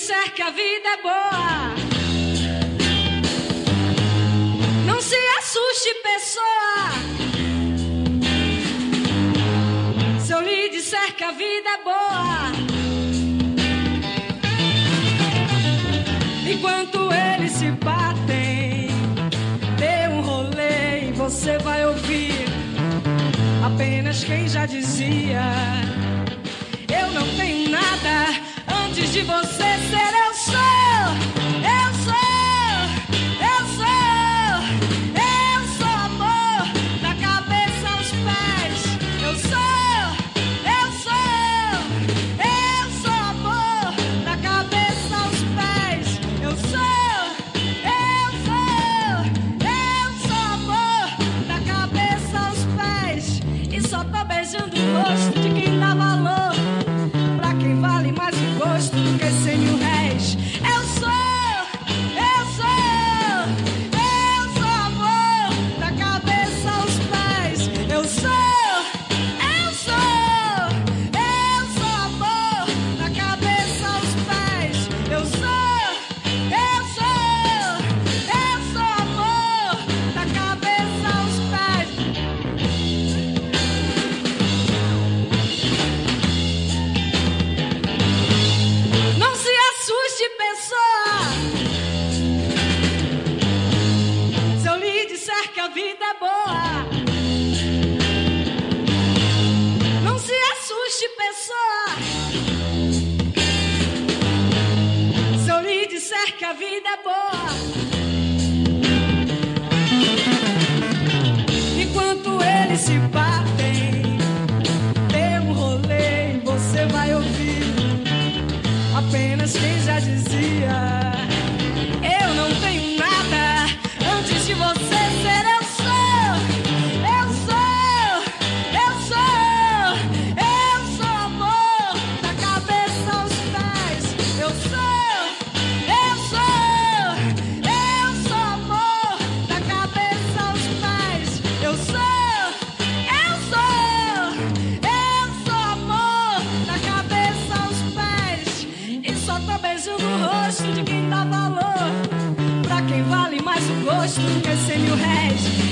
disser que a vida é boa, não se assuste, pessoa. Se eu lhe disser que a vida é boa, enquanto eles se batem, dê um rolê e você vai ouvir apenas quem já dizia: eu não tenho nada, antes de você ser eu sou, eu sou, eu sou, eu sou amor, da cabeça aos pés, eu sou, eu sou, eu sou amor, da cabeça aos pés, eu sou, eu sou, eu sou amor, da cabeça aos pés, e só tô beijando o rosto de quem dá valor, pra quem vale mais o gosto do que 100 mil réis. Eu sou, eu sou, eu sou amor, da cabeça aos pés, eu sou, eu sou, eu sou amor, da cabeça aos pés, eu sou, eu sou, eu sou amor, da cabeça aos pés. Não se assuste, pessoa, se eu lhe disser que a vida é boa. Não se assuste, pessoa, se eu lhe disser que a vida é boa. Enquanto eles se batem, dê um rolê e você vai ouvir apenas quem já dizia: eu não tenho nada, antes de você ser eu sou, eu sou, eu sou, eu sou amor, da cabeça aos pés, eu sou, eu sou, eu sou amor, da cabeça aos pés, eu sou, eu sou, eu sou amor, da cabeça aos pés, e só tô beijando o rosto de quem dá valor, pra quem vale mais o gosto do que 100 mil réis.